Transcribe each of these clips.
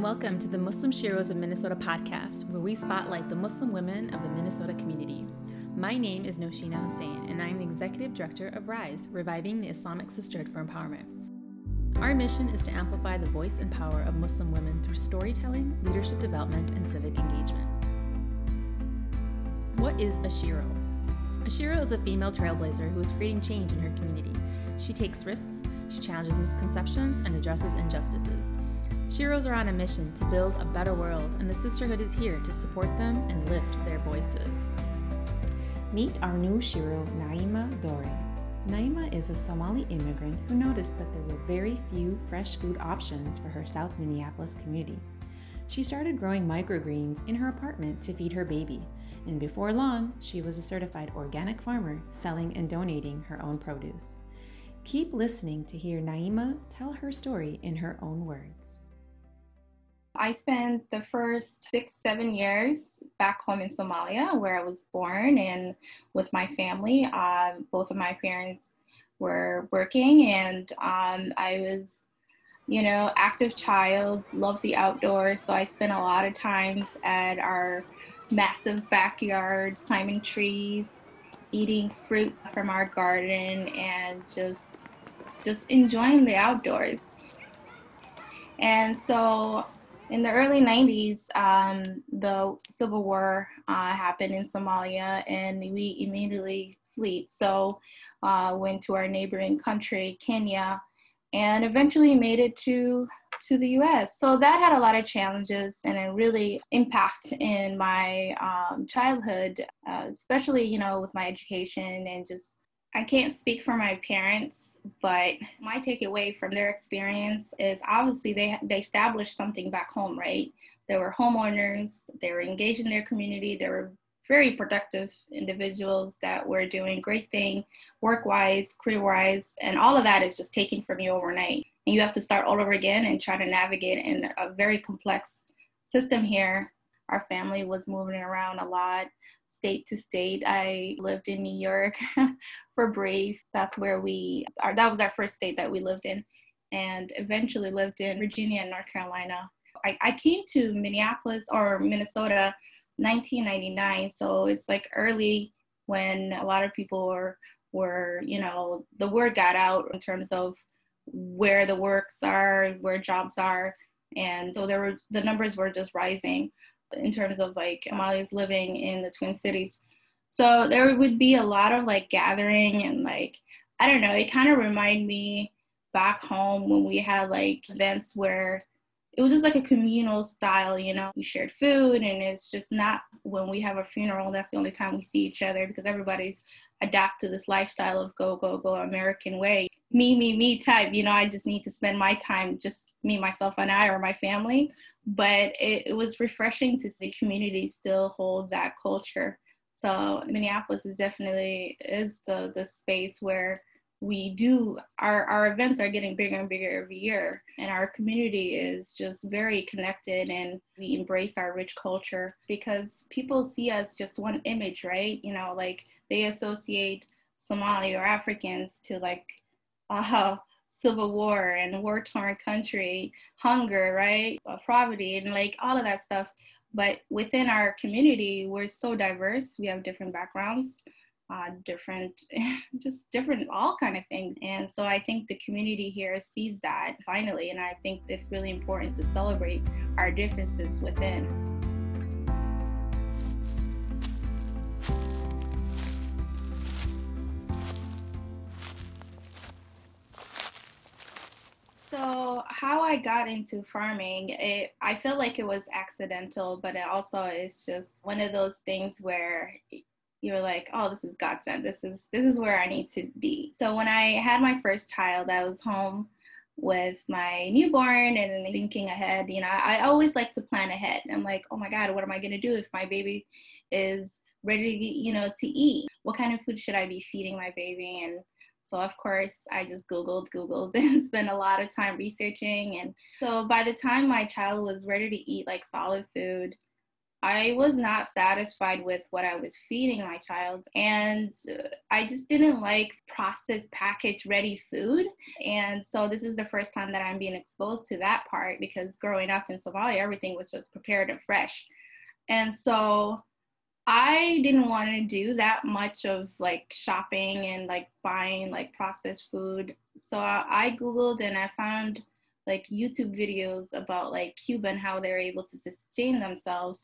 and welcome to the Muslim Sheroes of Minnesota podcast, where we spotlight the Muslim women of the Minnesota community. My name is Noshina Hussain, and I am the Executive Director of RISE, Reviving the Islamic Sisterhood for Empowerment. Our mission is to amplify the voice and power of Muslim women through storytelling, leadership development, and civic engagement. What is a Shero? A Shero is a female trailblazer who is creating change in her community. She takes risks, she challenges misconceptions, and addresses injustices. Sheroes are on a mission to build a better world, and the sisterhood is here to support them and lift their voices. Meet our new Shero, Naima Dore. Naima is a Somali immigrant who noticed that there were very few fresh food options for her South Minneapolis community. She started growing microgreens in her apartment to feed her baby, and before long, she was a certified organic farmer selling and donating her own produce. Keep listening to hear Naima tell her story in her own words. I spent the first 6-7 years back home in Somalia, where I was born, and with my family. Both of my parents were working, and I was, active child, loved the outdoors. So I spent a lot of times at our massive backyards, climbing trees, eating fruits from our garden, and just enjoying the outdoors. And so in the early 90s, the civil war happened in Somalia, and we immediately fled. So went to our neighboring country, Kenya, and eventually made it to the U.S. So that had a lot of challenges and a really impact in my childhood, especially, with my education and just, I can't speak for my parents, but my takeaway from their experience is obviously they established something back home, right? They were homeowners, they were engaged in their community, they were very productive individuals that were doing great things work-wise, career-wise, and all of that is just taken from you overnight. And you have to start all over again and try to navigate in a very complex system here. Our family was moving around a lot, state to state. I lived in New York for brief. That was our first state that we lived in, and eventually lived in Virginia and North Carolina. I came to Minneapolis or Minnesota 1999, so it's like early when a lot of people were the word got out in terms of where the works are, where jobs are, and so the numbers were just rising in terms of like Somalis living in the Twin Cities. So there would be a lot of like gathering and like, I don't know, it kind of reminded me back home when we had like events where it was just like a communal style, we shared food, and it's just not when we have a funeral, that's the only time we see each other because everybody's adapted to this lifestyle of go, go, go American way. Me type, I just need to spend my time, just me, myself, and I, or my family. But it was refreshing to see communities still hold that culture. So Minneapolis is definitely the space where we do, our events are getting bigger and bigger every year. And our community is just very connected, and we embrace our rich culture because people see us just one image, right? Like they associate Somali or Africans to like, civil war and war-torn country, hunger, right? Poverty and like all of that stuff. But within our community, we're so diverse. We have different backgrounds, different, all kind of things. And so I think the community here sees that finally. And I think it's really important to celebrate our differences within. So how I got into farming, I feel like it was accidental, but it also is just one of those things where you're like, oh, this is God sent. This is where I need to be. So when I had my first child, I was home with my newborn and thinking ahead. I always like to plan ahead. I'm like, oh my God, what am I going to do if my baby is ready, to eat? What kind of food should I be feeding my baby? And so of course I just Googled and spent a lot of time researching. And so by the time my child was ready to eat like solid food, I was not satisfied with what I was feeding my child. And I just didn't like processed, packaged, ready food. And so this is the first time that I'm being exposed to that part, because growing up in Somalia, everything was just prepared and fresh. And so I didn't want to do that much of like shopping and like buying like processed food. So I Googled and I found like YouTube videos about like Cuba and how they're able to sustain themselves,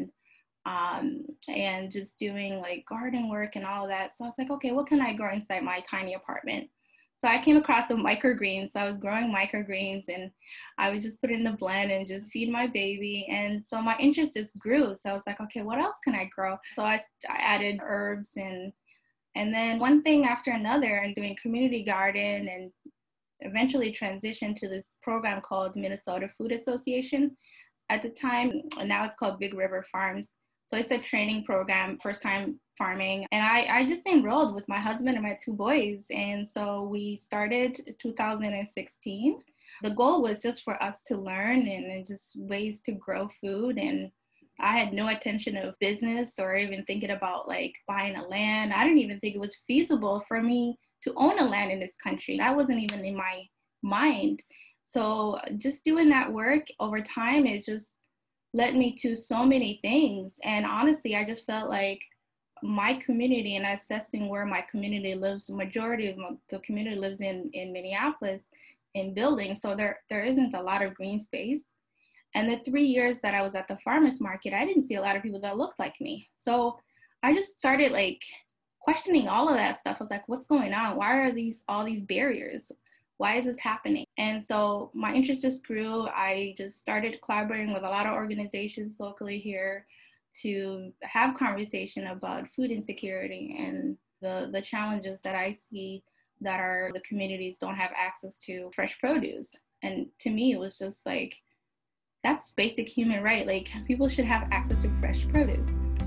and just doing like garden work and all of that. So I was like, okay, what can I grow inside my tiny apartment? So I came across some microgreens. So I was growing microgreens and I would just put it in the blend and just feed my baby. And so my interest just grew. So I was like, okay, what else can I grow? So I added herbs and then one thing after another, and doing community garden, and eventually transitioned to this program called Minnesota Food Association at the time. Now it's called Big River Farms. So it's a training program, first time farming. And I just enrolled with my husband and my two boys. And so we started 2016. The goal was just for us to learn and just ways to grow food. And I had no intention of business or even thinking about like buying a land. I didn't even think it was feasible for me to own a land in this country. That wasn't even in my mind. So just doing that work over time, it just led me to so many things. And honestly, I just felt like my community, and assessing where my community lives, the majority of the community lives in Minneapolis in buildings. So there isn't a lot of green space. And the 3 years that I was at the farmers market, I didn't see a lot of people that looked like me. So I just started like questioning all of that stuff. I was like, what's going on? Why are all these barriers? Why is this happening? And so my interest just grew. I just started collaborating with a lot of organizations locally here to have conversation about food insecurity and the challenges that I see that the communities don't have access to fresh produce. And to me, it was just like, that's basic human right. Like, people should have access to fresh produce.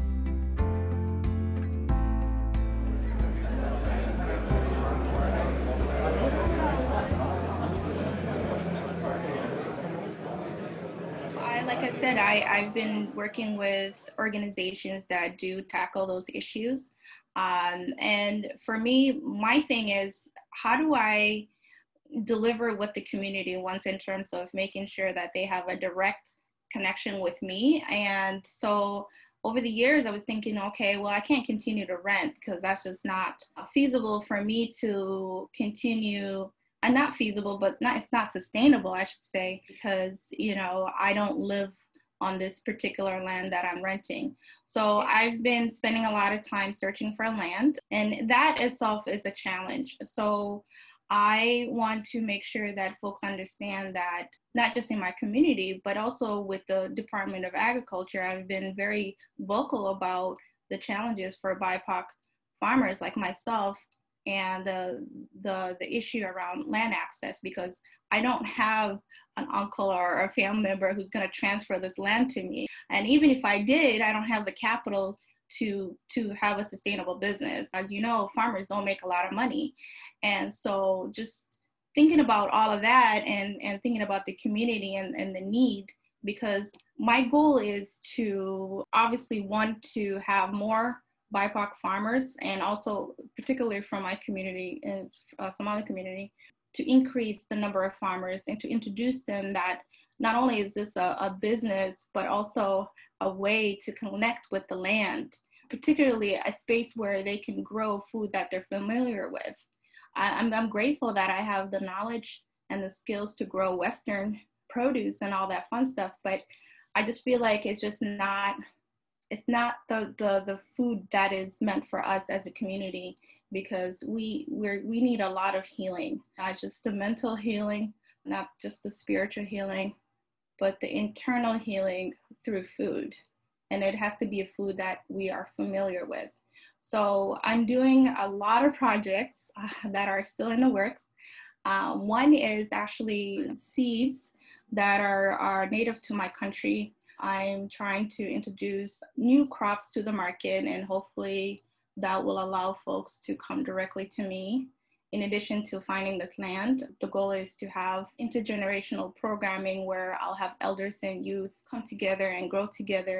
Like I said, I've been working with organizations that do tackle those issues. And for me, my thing is, how do I deliver what the community wants in terms of making sure that they have a direct connection with me? And so over the years, I was thinking, okay, well, I can't continue to rent because that's just not feasible for me to continue. And not feasible, but it's not sustainable, I should say, because, I don't live on this particular land that I'm renting. So I've been spending a lot of time searching for land, and that itself is a challenge. So I want to make sure that folks understand that, not just in my community, but also with the Department of Agriculture, I've been very vocal about the challenges for BIPOC farmers like myself, and the issue around land access, because I don't have an uncle or a family member who's going to transfer this land to me. And even if I did, I don't have the capital to have a sustainable business. As you know, farmers don't make a lot of money. And so just thinking about all of that, and thinking about the community and the need, because my goal is to obviously want to have more BIPOC farmers, and also particularly from my community, in Somali community, to increase the number of farmers and to introduce them that not only is this a business, but also a way to connect with the land, particularly a space where they can grow food that they're familiar with. I'm grateful that I have the knowledge and the skills to grow Western produce and all that fun stuff, but I just feel like it's not the food that is meant for us as a community, because we need a lot of healing, not just the mental healing, not just the spiritual healing, but the internal healing through food. And it has to be a food that we are familiar with. So I'm doing a lot of projects that are still in the works. One is actually seeds that are native to my country. I'm trying to introduce new crops to the market, and hopefully that will allow folks to come directly to me. In addition to finding this land, the goal is to have intergenerational programming where I'll have elders and youth come together and grow together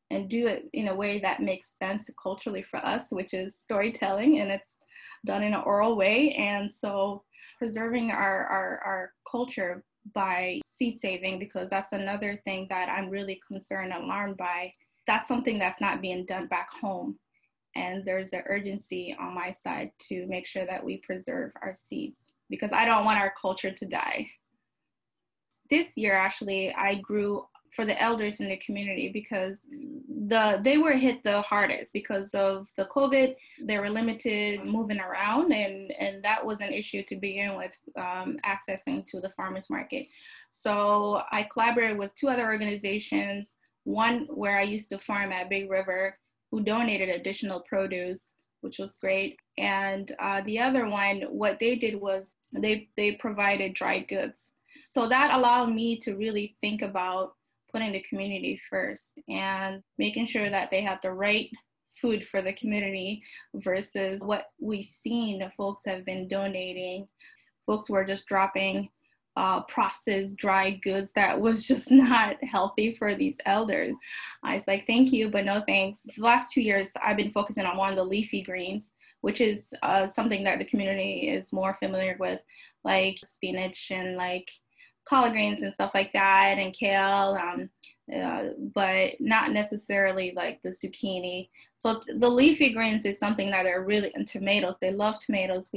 and do it in a way that makes sense culturally for us, which is storytelling, and it's done in an oral way. And so preserving our culture by seed saving, because that's another thing that I'm really concerned and alarmed by. That's something that's not being done back home. And there's an urgency on my side to make sure that we preserve our seeds, because I don't want our culture to die. This year, actually, I grew for the elders in the community, because they were hit the hardest because of the COVID. They were limited moving around, and that was an issue to begin with, accessing to the farmers market. So I collaborated with two other organizations, one where I used to farm at Big River, who donated additional produce, which was great. And the other one, what they did was they provided dry goods. So that allowed me to really think about putting the community first and making sure that they have the right food for the community versus what we've seen the folks have been donating. Folks were just dropping processed dry goods that was just not healthy for these elders. I was like, thank you, but no thanks. The last 2 years, I've been focusing on one of the leafy greens, which is something that the community is more familiar with, like spinach and like collard greens and stuff like that, and kale, but not necessarily like the zucchini. So the leafy greens is something that are really, and tomatoes, they love tomatoes.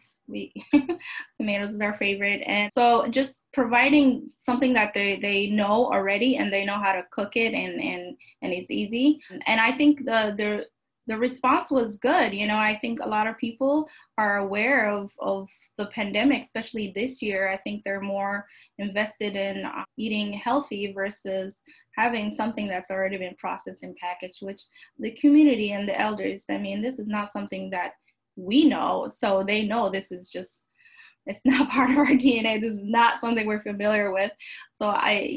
Tomatoes is our favorite. And so just providing something that they know already, and they know how to cook it, and it's easy. And I think the response was good. You know, I think a lot of people are aware of the pandemic, especially this year. I think they're more invested in eating healthy versus having something that's already been processed and packaged, which the community and the elders, I mean, this is not something that we know. So they know this is just, it's not part of our DNA. This is not something we're familiar with. So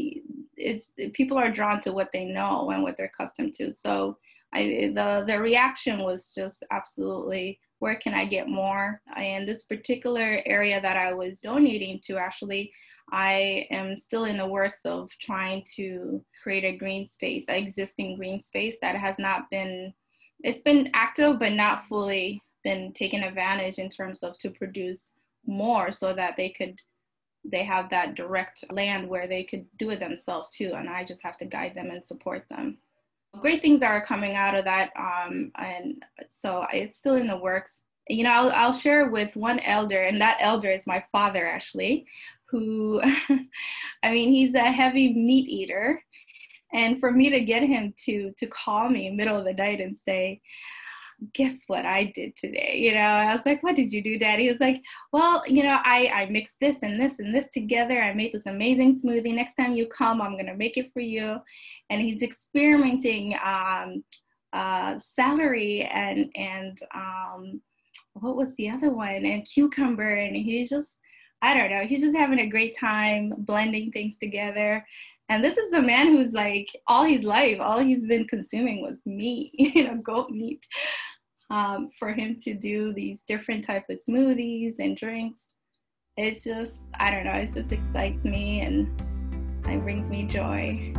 people are drawn to what they know and what they're accustomed to. So the reaction was just absolutely, where can I get more? And this particular area that I was donating to, actually, I am still in the works of trying to create a green space, an existing green space that has not been, it's been active, but not fully been taken advantage in terms of to produce more, so that they have that direct land where they could do it themselves too. And I just have to guide them and support them. Great things are coming out of that. And so it's still in the works. You know, I'll share with one elder, and that elder is my father, actually, who, I mean, he's a heavy meat eater. And for me to get him to call me in the middle of the night and say, guess what I did today? You know, I was like, what did you do, Daddy? He was like, well, you know, I mixed this and this and this together. I made this amazing smoothie. Next time you come, I'm going to make it for you. And he's experimenting celery and what was the other one? And cucumber. And he's just, I don't know, he's just having a great time blending things together. And this is a man who's like, all his life, all he's been consuming was meat, you know, goat meat. For him to do these different type of smoothies and drinks, it's just, I don't know, it just excites me and it brings me joy.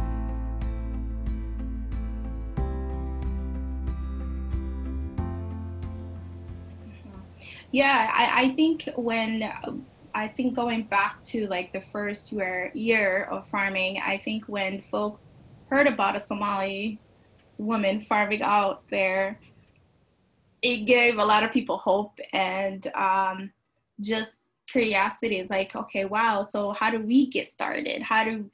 Yeah, I think going back to like the first year of farming, I think when folks heard about a Somali woman farming out there, it gave a lot of people hope and just curiosity. It's like, okay, wow, so how do we get started? How do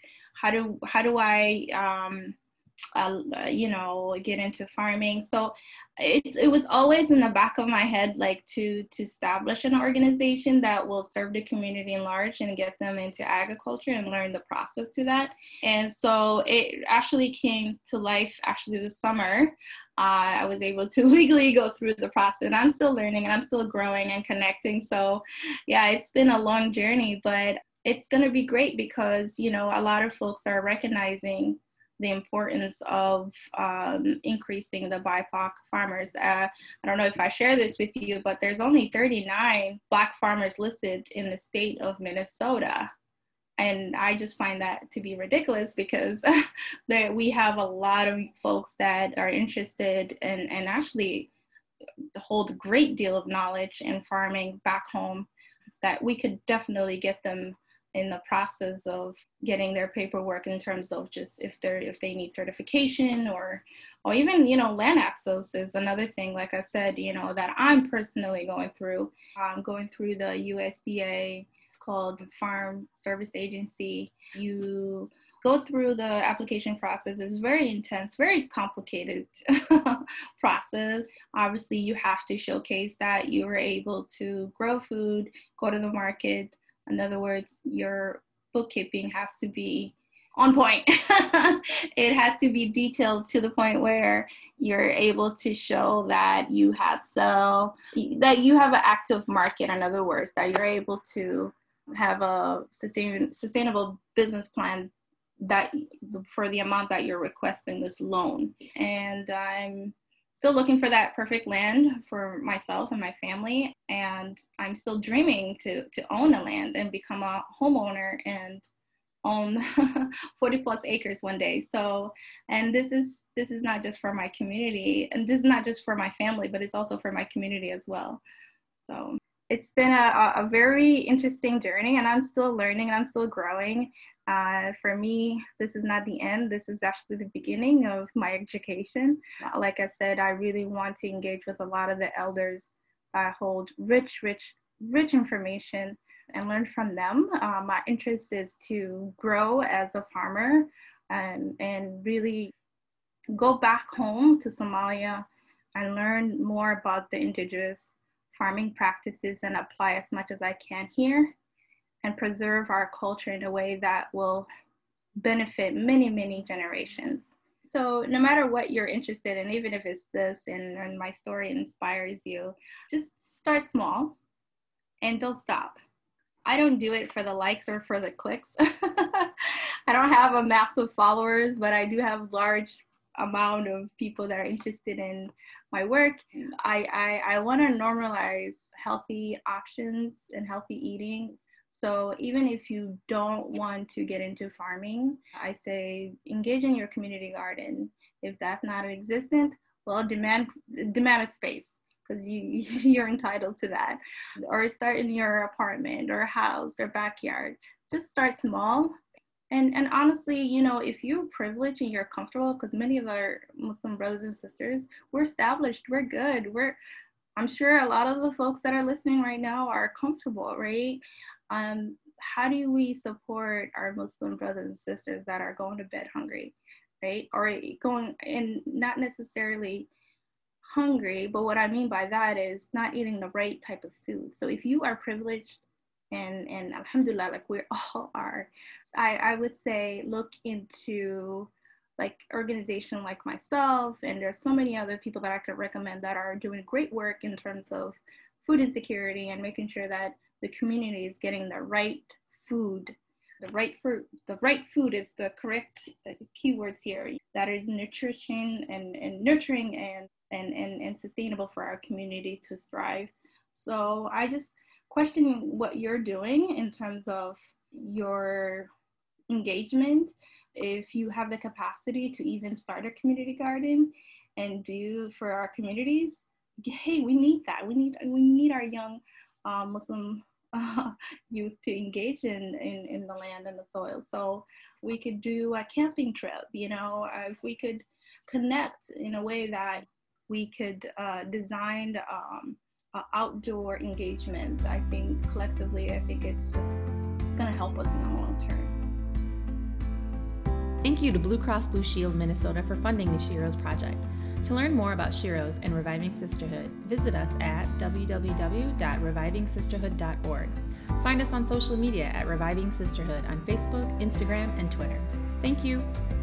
I you know, get into farming? So it was always in the back of my head, like to establish an organization that will serve the community in large and get them into agriculture and learn the process to that. And so it actually came to life actually this summer. I was able to legally go through the process, and I'm still learning and I'm still growing and connecting. So yeah, it's been a long journey, but it's going to be great because, you know, a lot of folks are recognizing the importance of increasing the BIPOC farmers. I don't know if I share this with you, but there's only 39 Black farmers listed in the state of Minnesota. And I just find that to be ridiculous because that we have a lot of folks that are interested and actually hold a great deal of knowledge in farming back home, that we could definitely get them in the process of getting their paperwork in terms of just if they need certification or even, land access is another thing, like I said, that I'm personally going through. I'm going through the USDA, it's called Farm Service Agency. You go through the application process. It's very intense, very complicated process. Obviously, you have to showcase that you were able to grow food, go to the market. In other words, your bookkeeping has to be on point. It has to be detailed to the point where you're able to show that you have an active market. In other words, that you're able to have a sustainable business plan that for the amount that you're requesting this loan. And I'm still looking for that perfect land for myself and my family. And I'm still dreaming to own the land and become a homeowner and own 40 plus acres one day. So, and this is not just for my community, and this is not just for my family, but it's also for my community as well. So it's been a very interesting journey, and I'm still learning and I'm still growing. For me, this is not the end. This is actually the beginning of my education. Like I said, I really want to engage with a lot of the elders that hold rich information and learn from them. My interest is to grow as a farmer and really go back home to Somalia and learn more about the indigenous farming practices and apply as much as I can here and preserve our culture in a way that will benefit many, many generations. So no matter what you're interested in, even if it's this and my story inspires you, just start small and don't stop. I don't do it for the likes or for the clicks. I don't have a massive followers, but I do have large amount of people that are interested in my work. I want to normalize healthy options and healthy eating. So even if you don't want to get into farming, I say engage in your community garden. If that's not existent, well, demand a space, because you're entitled to that. Or start in your apartment or house or backyard. Just start small. And honestly, if you're privileged and you're comfortable, because many of our Muslim brothers and sisters, we're established, we're good. I'm sure a lot of the folks that are listening right now are comfortable, right? How do we support our Muslim brothers and sisters that are going to bed hungry, right? Or going, and not necessarily hungry, but what I mean by that is not eating the right type of food. So if you are privileged, and alhamdulillah, like we all are, I would say look into like organization like myself, and there's so many other people that I could recommend that are doing great work in terms of food insecurity and making sure that the community is getting the right food. The right food is the correct keywords here. That is nutrition and nurturing and sustainable for our community to thrive. So I just questioning what you're doing in terms of your engagement, if you have the capacity to even start a community garden and do for our communities. Hey, we need that. We need our young Muslim youth to engage in the land and the soil. So we could do a camping trip, if we could connect in a way that we could design outdoor engagement. I think collectively, it's just going to help us in the long term. Thank you to Blue Cross Blue Shield Minnesota for funding the Sheroes Project. To learn more about Sheroes and Reviving Sisterhood, visit us at www.revivingsisterhood.org. Find us on social media at Reviving Sisterhood on Facebook, Instagram, and Twitter. Thank you.